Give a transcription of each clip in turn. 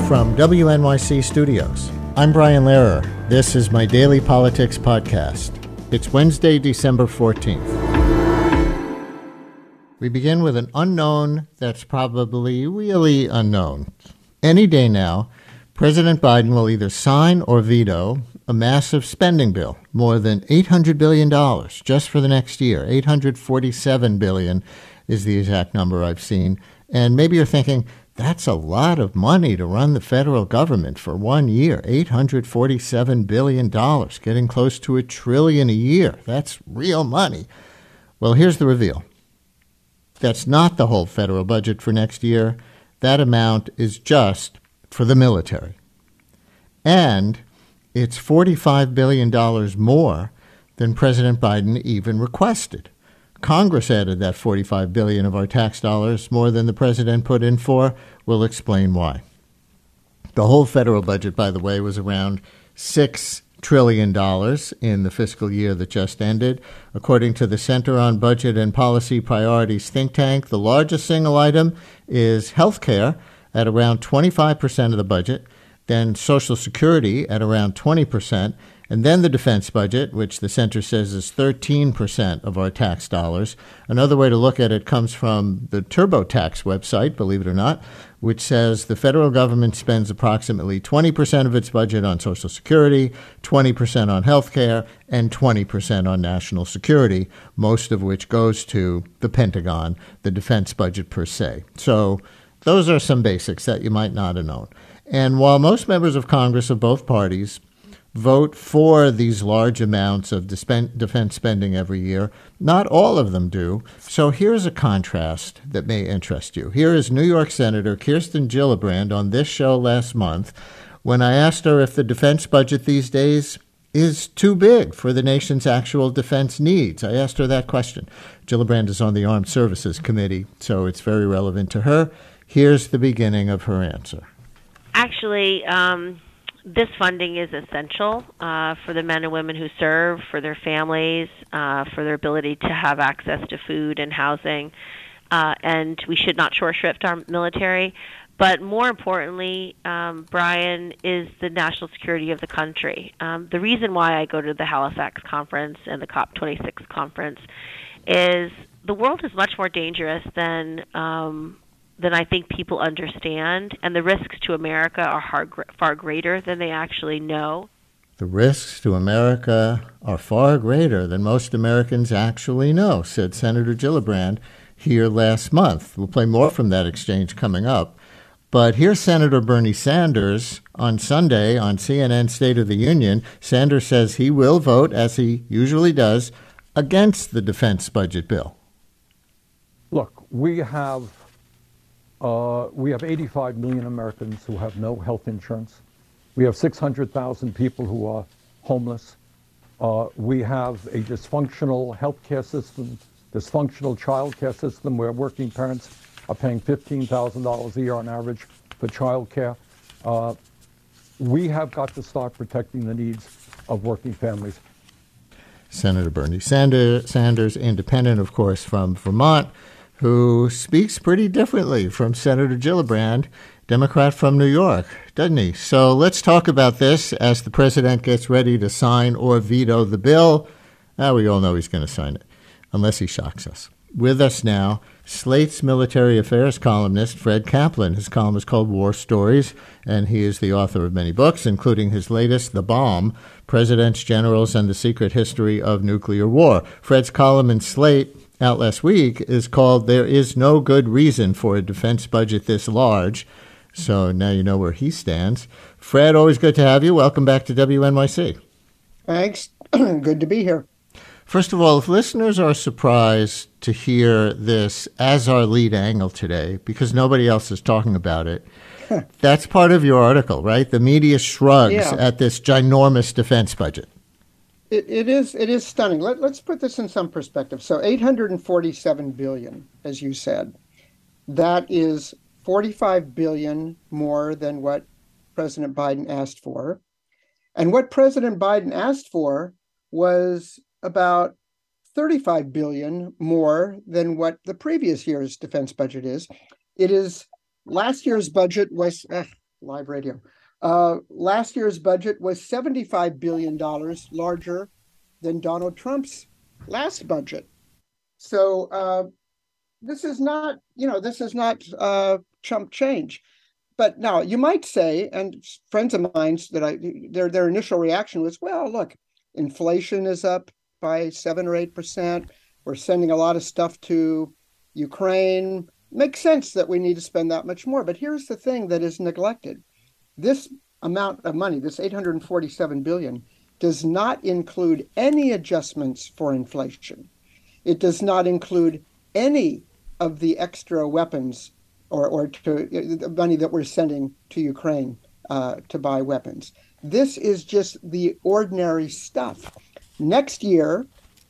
From WNYC Studios, I'm Brian Lehrer. This is my daily politics podcast. It's Wednesday, December 14th. We begin with an unknown that's probably really unknown. Any day now, President Biden will either sign or veto a massive spending bill, more than $800 billion just for the next year. $847 billion is the exact number I've seen. And maybe you're thinking, that's a lot of money to run the federal government for 1 year. $847 billion, getting close to $1 trillion a year. That's real money. Well, here's the reveal. That's not the whole federal budget for next year. That amount is just for the military. And it's $45 billion more than President Biden even requested. Congress added that $45 billion of our tax dollars, more than the president put in for. We'll explain why. The whole federal budget, by the way, was around $6 trillion in the fiscal year that just ended. According to the Center on Budget and Policy Priorities think tank, the largest single item is health care at around 25% of the budget, then Social Security at around 20%, and then the defense budget, which the center says is 13% of our tax dollars. Another way to look at it comes from the TurboTax website, believe it or not, which says the federal government spends approximately 20% of its budget on Social Security, 20% on health care, and 20% on national security, most of which goes to the Pentagon, the defense budget per se. So those are some basics that you might not have known. And while most members of Congress of both parties vote for these large amounts of defense spending every year, not all of them do. So here's a contrast that may interest you. Here is New York Senator Kirsten Gillibrand on this show last month when I asked her if the defense budget these days is too big for the nation's actual defense needs. I asked her that question. Gillibrand is on the Armed Services Committee, so it's very relevant to her. Here's the beginning of her answer. Actually, this funding is essential for the men and women who serve, for their families, for their ability to have access to food and housing, and we should not short shrift our military. But more importantly, Brian, is the national security of the country. The reason why I go to the Halifax conference and the COP26 conference is the world is much more dangerous than I think people understand, and the risks to America are far greater than they actually know. The risks to America are far greater than most Americans actually know, said Senator Gillibrand here last month. We'll play more from that exchange coming up. But here's Senator Bernie Sanders on Sunday on CNN State of the Union. Sanders says he will vote, as he usually does, against the defense budget bill. Look, we have 85 million Americans who have no health insurance. We have 600,000 people who are homeless. We have a dysfunctional healthcare system, dysfunctional childcare system where working parents are paying $15,000 a year on average for childcare. We have got to start protecting the needs of working families. Senator Bernie Sanders, independent, of course, from Vermont, who speaks pretty differently from Senator Gillibrand, Democrat from New York, doesn't he? So let's talk about this as the president gets ready to sign or veto the bill. We all know he's going to sign it, unless he shocks us. With us now, Slate's military affairs columnist, Fred Kaplan. His column is called War Stories, and he is the author of many books, including his latest, The Bomb, Presidents, Generals, and the Secret History of Nuclear War. Fred's column in Slate out last week is called There Is No Good Reason for a Defense Budget This Large. So now you know where he stands. Fred, always good to have you. Welcome back to WNYC. Thanks. Good to be here. First of all, if listeners are surprised to hear this as our lead angle today, because nobody else is talking about it, that's part of your article, right? The media shrugs at this ginormous defense budget. It is stunning. Let's put this in some perspective. So $847 billion, as you said, that is $45 billion more than what President Biden asked for. And what President Biden asked for was about $35 billion more than what the previous year's defense budget is. Last year's budget was live radio. Last year's budget was $75 billion larger than Donald Trump's last budget. So this is not, chump change. But now you might say, and friends of mine their initial reaction was, well, look, inflation is up by 7 or 8%. We're sending a lot of stuff to Ukraine. Makes sense that we need to spend that much more. But here's the thing that is neglected. This amount of money, this $847 billion, does not include any adjustments for inflation. It does not include any of the extra weapons or to the money that we're sending to Ukraine to buy weapons. This is just the ordinary stuff. Next year,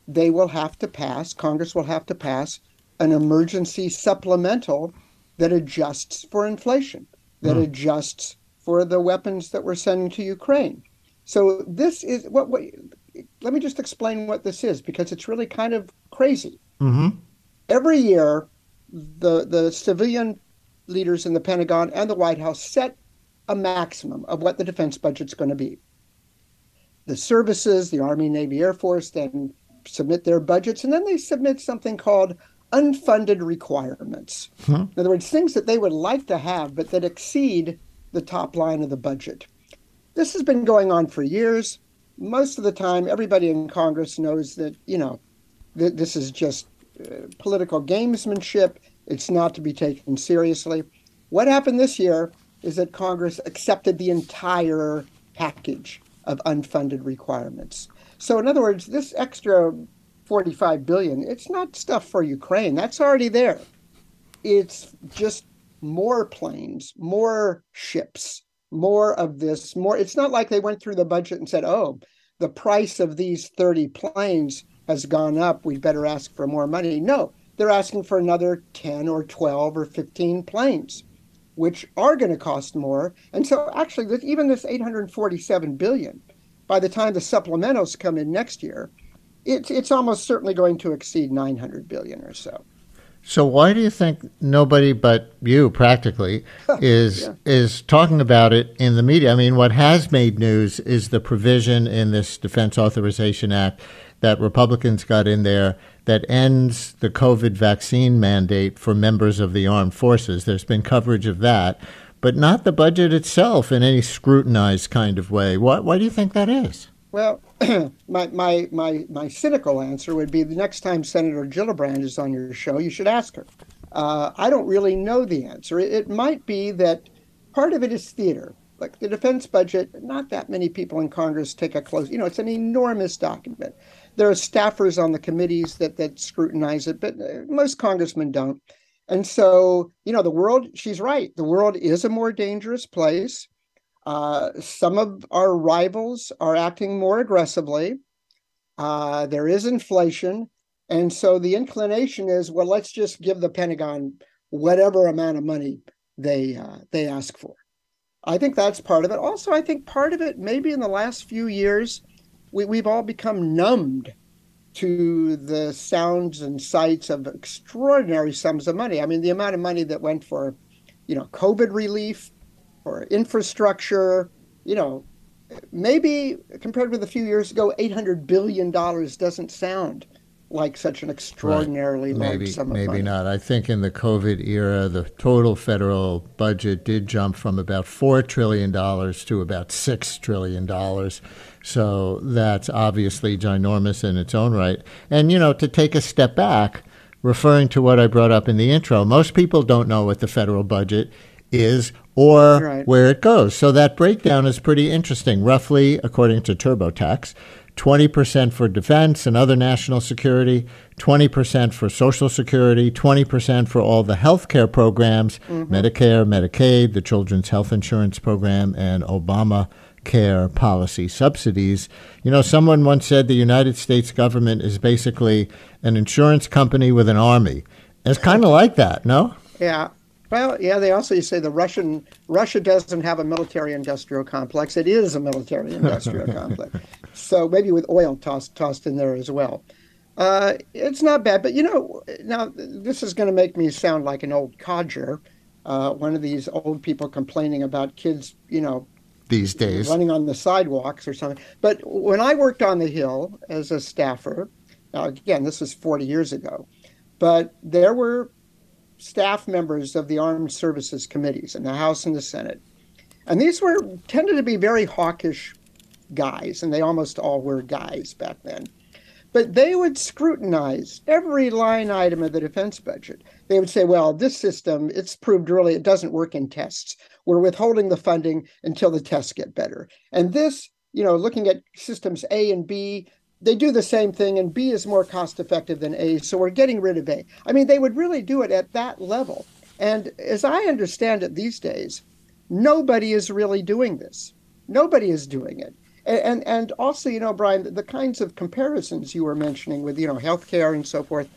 Congress will have to pass an emergency supplemental that adjusts for inflation, that adjusts for the weapons that we're sending to Ukraine. So this is what let me just explain what this is, because it's really kind of crazy. Mm-hmm. Every year, the civilian leaders in the Pentagon and the White House set a maximum of what the defense budget's going to be. The services, the Army, Navy, Air Force, then submit their budgets, and then they submit something called unfunded requirements. In other words, things that they would like to have, but that exceed the top line of the budget. This has been going on for years. Most of the time, everybody in Congress knows that, this is just political gamesmanship. It's not to be taken seriously. What happened this year is that Congress accepted the entire package of unfunded requirements. So in other words, this extra $45 billion, it's not stuff for Ukraine. That's already there. It's just more planes, more ships, more of this, more. It's not like they went through the budget and said, oh, the price of these 30 planes has gone up. We'd better ask for more money. No, they're asking for another 10 or 12 or 15 planes, which are going to cost more. And so actually, even this $847 billion, by the time the supplementals come in next year, it's almost certainly going to exceed $900 billion or so. So why do you think nobody but you practically is talking about it in the media? I mean, what has made news is the provision in this Defense Authorization Act that Republicans got in there that ends the COVID vaccine mandate for members of the armed forces. There's been coverage of that, but not the budget itself in any scrutinized kind of way. Why do you think that is? Well, my cynical answer would be the next time Senator Gillibrand is on your show, you should ask her. I don't really know the answer. It might be that part of it is theater. Like the defense budget, not that many people in Congress take a close, it's an enormous document. There are staffers on the committees that scrutinize it, but most congressmen don't. And so, the world, she's right, the world is a more dangerous place. Some of our rivals are acting more aggressively. There is inflation. And so the inclination is, well, let's just give the Pentagon whatever amount of money they ask for. I think that's part of it. Also, I think part of it, maybe in the last few years, we've all become numbed to the sounds and sights of extraordinary sums of money. I mean, the amount of money that went for, COVID relief, or infrastructure, maybe compared with a few years ago, $800 billion doesn't sound like such an extraordinarily large sum of money. Maybe not. I think in the COVID era, the total federal budget did jump from about $4 trillion to about $6 trillion. So that's obviously ginormous in its own right. And, to take a step back, referring to what I brought up in the intro, most people don't know what the federal budget is or where it goes. So that breakdown is pretty interesting. Roughly, according to TurboTax, 20% for defense and other national security, 20% for Social Security, 20% for all the health care programs, Medicare, Medicaid, the Children's Health Insurance Program, and Obamacare policy subsidies. Someone once said the United States government is basically an insurance company with an army. It's kind of like that, no? Yeah. Well, yeah, they also say Russia doesn't have a military-industrial complex. It is a military-industrial complex. So maybe with oil tossed in there as well. It's not bad, but now this is going to make me sound like an old codger. one of these old people complaining about kids, these days. running on the sidewalks or something. But when I worked on the Hill as a staffer, now again, this was 40 years ago, but there were staff members of the Armed Services Committees in the House and the Senate. And these tended to be very hawkish guys, and they almost all were guys back then. But they would scrutinize every line item of the defense budget. They would say, well, this system, it's proved really it doesn't work in tests. We're withholding the funding until the tests get better. And this, looking at systems A and B, they do the same thing, and B is more cost effective than A, so we're getting rid of A. I mean, they would really do it at that level. And as I understand it these days, nobody is really doing this. Nobody is doing it. And also, Brian, the kinds of comparisons you were mentioning with, healthcare and so forth,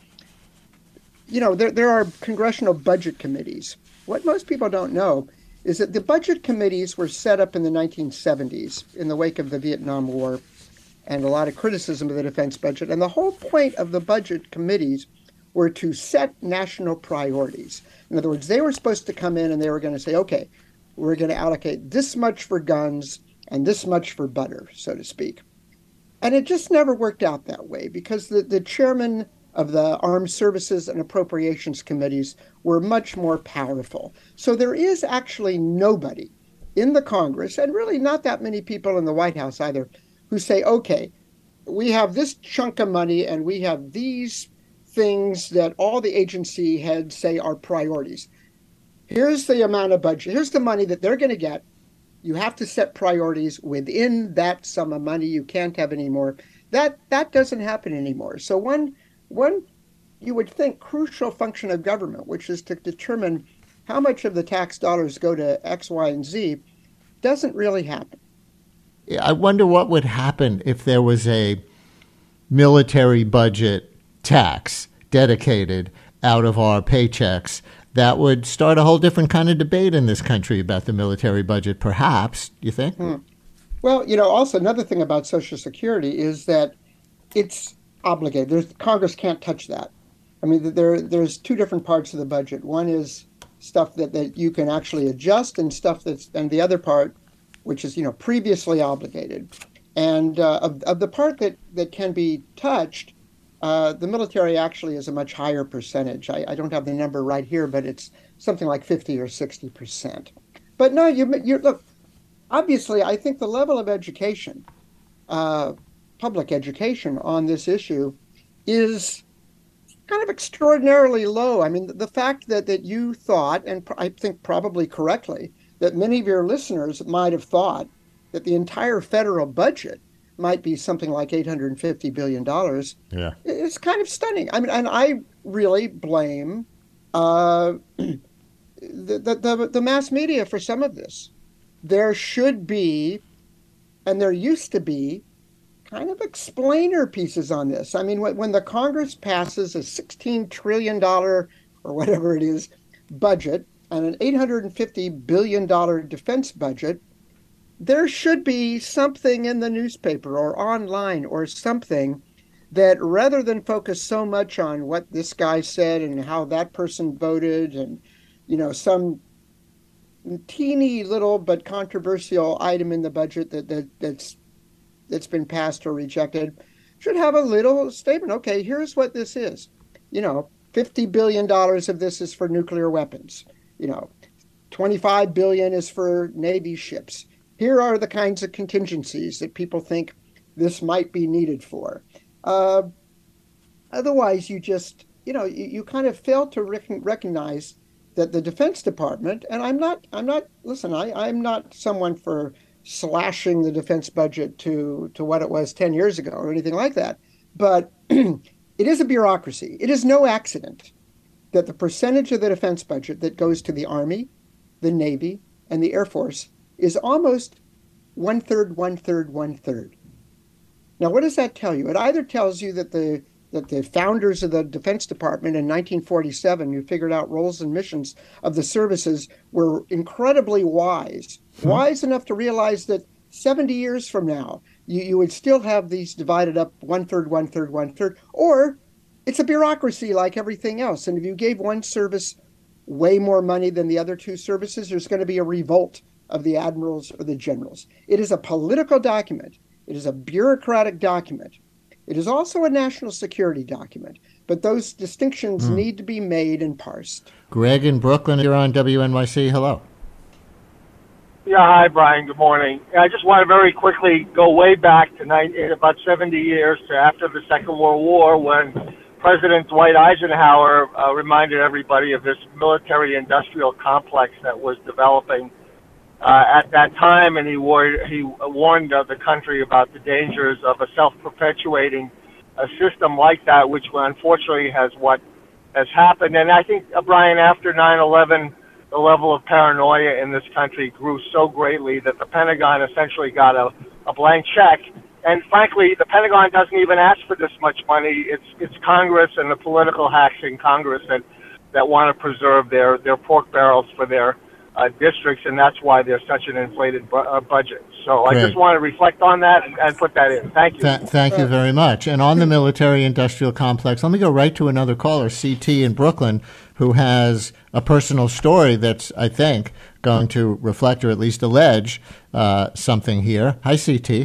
there are congressional budget committees. What most people don't know is that the budget committees were set up in the 1970s in the wake of the Vietnam War and a lot of criticism of the defense budget. And the whole point of the budget committees were to set national priorities. In other words, they were supposed to come in and they were going to say, okay, we're going to allocate this much for guns and this much for butter, so to speak. And it just never worked out that way because the chairman of the Armed Services and Appropriations Committees were much more powerful. So there is actually nobody in the Congress, and really not that many people in the White House either, who say, okay, we have this chunk of money and we have these things that all the agency heads say are priorities. Here's the amount of budget. Here's the money that they're going to get. You have to set priorities within that sum of money. You can't have any more. That doesn't happen anymore. So one you would think crucial function of government, which is to determine how much of the tax dollars go to X, Y, and Z, doesn't really happen. I wonder what would happen if there was a military budget tax dedicated out of our paychecks. That would start a whole different kind of debate in this country about the military budget, perhaps, do you think? Well, also another thing about Social Security is that it's obligated. Congress can't touch that. I mean, there's two different parts of the budget. One is stuff that you can actually adjust and and the other part, which is, previously obligated. And of the part that can be touched, the military actually is a much higher percentage. I don't have the number right here, but it's something like 50 or 60%. But no, you look, obviously, I think the level of education, public education on this issue is kind of extraordinarily low. I mean, the fact that you thought, and I think probably correctly, that many of your listeners might have thought that the entire federal budget might be something like $850 billion. Yeah. It's kind of stunning. I mean, and I really blame the mass media for some of this. There should be, and there used to be, kind of explainer pieces on this. I mean, when the Congress passes a $16 trillion or whatever it is budget and an $850 billion defense budget, there should be something in the newspaper or online or something that rather than focus so much on what this guy said and how that person voted and, some teeny little but controversial item in the budget that's been passed or rejected, should have a little statement. Okay, here's what this is. $50 billion of this is for nuclear weapons. $25 billion is for Navy ships. Here are the kinds of contingencies that people think this might be needed for. Otherwise, you just, you kind of fail to recognize that the Defense Department, and I'm not someone for slashing the defense budget to what it was 10 years ago or anything like that, but it is a bureaucracy. It is no accident that the percentage of the defense budget that goes to the Army, the Navy, and the Air Force is almost 1/3, 1/3, 1/3. Now, what does that tell you? It either tells you that the founders of the Defense Department in 1947, who figured out roles and missions of the services, were incredibly wise enough to realize that 70 years from now, you would still have these divided up 1/3, 1/3, 1/3, or it's a bureaucracy like everything else. And if you gave one service way more money than the other two services, there's going to be a revolt of the admirals or the generals. It is a political document. It is a bureaucratic document. It is also a national security document. But those distinctions need to be made and parsed. Greg in Brooklyn, you're on WNYC. Hello. Yeah, hi, Brian. Good morning. I just want to very quickly go way back to about 70 years to after the Second World War, when President Dwight Eisenhower reminded everybody of this military-industrial complex that was developing at that time, and he warned the country about the dangers of a self-perpetuating system like that, which unfortunately has happened. And I think, Brian, after 9/11, the level of paranoia in this country grew so greatly that the Pentagon essentially got a blank check. And frankly, the Pentagon doesn't even ask for this much money. It's Congress and the political hacks in Congress that want to preserve their pork barrels for their districts, and that's why there's such an inflated budget. So Great. I just want to reflect on that and put that in. Thank you. Thank you very much. And on the military-industrial complex, let me go right to another caller, CT in Brooklyn, who has a personal story that's, I think, going to reflect or at least allege something here. Hi, CT.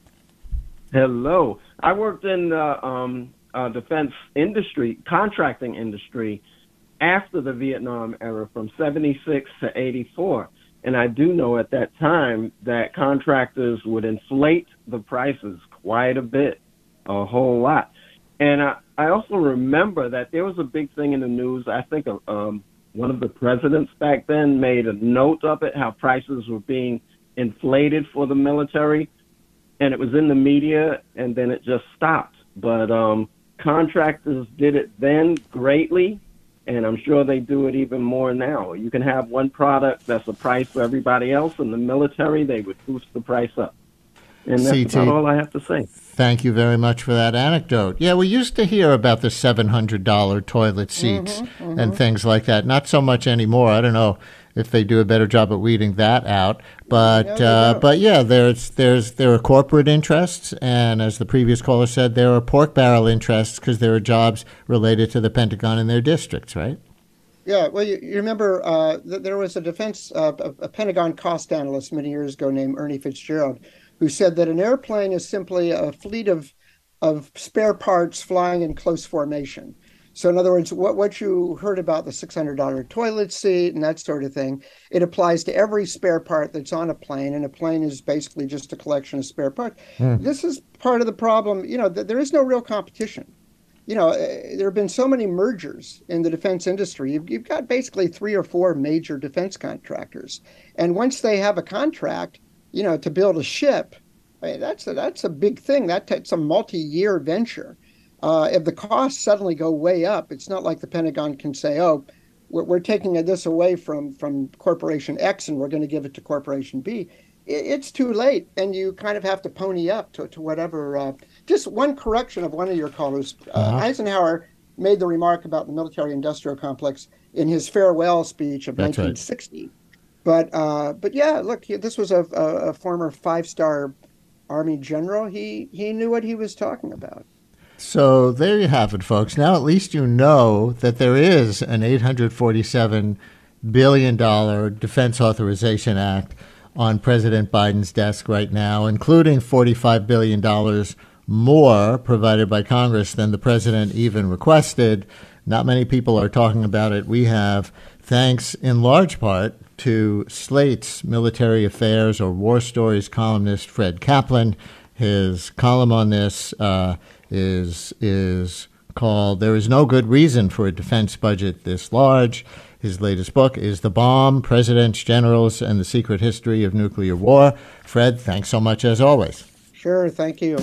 Hello. I worked in the defense industry, contracting industry, after the Vietnam era from 76 to 84. And I do know at that time that contractors would inflate the prices quite a bit, a whole lot. And I also remember that there was a big thing in the news. I think one of the presidents back then made a note of it, how prices were being inflated for the military. And it was in the media, and then it just stopped. But contractors did it then greatly, and I'm sure they do it even more now. You can have one product that's a price for everybody else. In the military, they would boost the price up. And that's about all I have to say. Thank you very much for that anecdote. Yeah, we used to hear about the $700 toilet seats and things like that. Not so much anymore. I don't know if they do a better job at weeding that out. But yeah, there are corporate interests, and as the previous caller said, there are pork barrel interests because there are jobs related to the Pentagon in their districts, right? Yeah, well, you remember that there was a Pentagon cost analyst many years ago named Ernie Fitzgerald, who said that an airplane is simply a fleet of spare parts flying in close formation. So in other words, what you heard about the $600 toilet seat and that sort of thing, it applies to every spare part that's on a plane, and a plane is basically just a collection of spare parts. This is part of the problem. There is no real competition. There have been so many mergers in the defense industry. You've got basically 3 or 4 major defense contractors. And once they have a contract, to build a ship, I mean, that's a big thing. That's a multi-year venture. If the costs suddenly go way up, it's not like the Pentagon can say, "Oh, we're taking this away from Corporation X and we're going to give it to Corporation B." It's too late, and you kind of have to pony up to whatever. Just one correction of one of your callers. Eisenhower made the remark about the military-industrial complex in his farewell speech of 1960. Right. But yeah, look, this was a former 5-star Army general. He knew what he was talking about. So there you have it, folks. Now at least you know that there is an $847 billion Defense Authorization Act on President Biden's desk right now, including $45 billion more provided by Congress than the president even requested. Not many people are talking about it. We have, thanks in large part to Slate's military affairs or war stories columnist Fred Kaplan. His column on this is called "There is No Good Reason for a Defense Budget This Large." His latest book is "The Bomb, Presidents, Generals, and the Secret History of Nuclear War." Fred, thanks so much as always. Sure, thank you.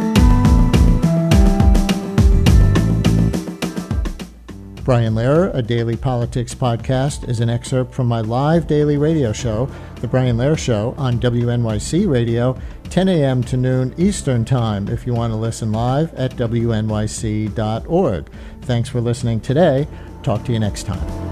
Brian Lehrer, a daily politics podcast, is an excerpt from my live daily radio show, The Brian Lehrer Show, on WNYC Radio, 10 a.m. to noon Eastern Time, if you want to listen live at WNYC.org. Thanks for listening today. Talk to you next time.